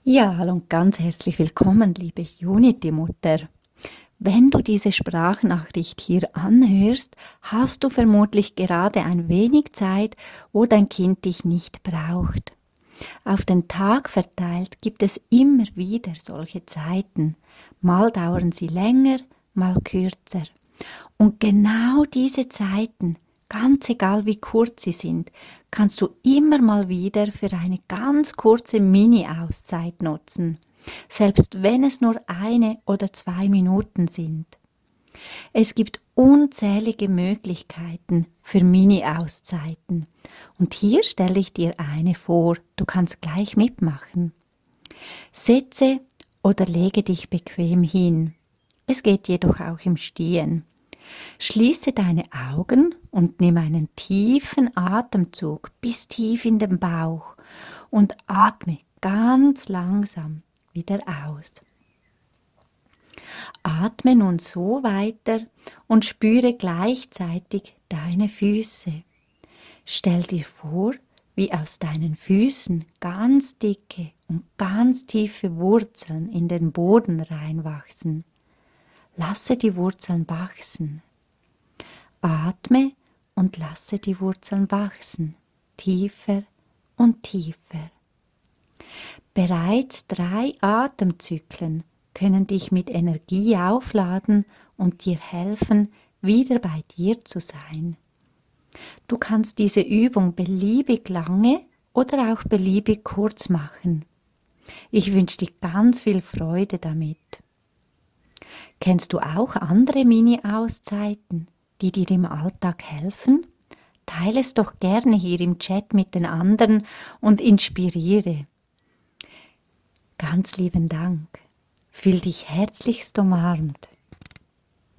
Ja, hallo und ganz herzlich willkommen, liebe Unity-Mutter. Wenn du diese Sprachnachricht hier anhörst, hast du vermutlich gerade ein wenig Zeit, wo dein Kind dich nicht braucht. Auf den Tag verteilt gibt es immer wieder solche Zeiten. Mal dauern sie länger, mal kürzer. Und genau diese Zeiten, ganz egal wie kurz sie sind, kannst du immer mal wieder für eine ganz kurze Mini-Auszeit nutzen, selbst wenn es nur 1 oder 2 Minuten sind. Es gibt unzählige Möglichkeiten für Mini-Auszeiten. Und hier stelle ich dir eine vor, du kannst gleich mitmachen. Setze oder lege dich bequem hin. Es geht jedoch auch im Stehen. Schließe deine Augen und nimm einen tiefen Atemzug bis tief in den Bauch und atme ganz langsam wieder aus. Atme nun so weiter und spüre gleichzeitig deine Füße. Stell dir vor, wie aus deinen Füßen ganz dicke und ganz tiefe Wurzeln in den Boden reinwachsen. Lasse die Wurzeln wachsen. Atme und lasse die Wurzeln wachsen, tiefer und tiefer. Bereits 3 Atemzyklen können dich mit Energie aufladen und dir helfen, wieder bei dir zu sein. Du kannst diese Übung beliebig lange oder auch beliebig kurz machen. Ich wünsche dir ganz viel Freude damit. Kennst du auch andere Mini-Auszeiten, die dir im Alltag helfen? Teile es doch gerne hier im Chat mit den anderen und inspiriere. Ganz lieben Dank. Fühl dich herzlichst umarmt.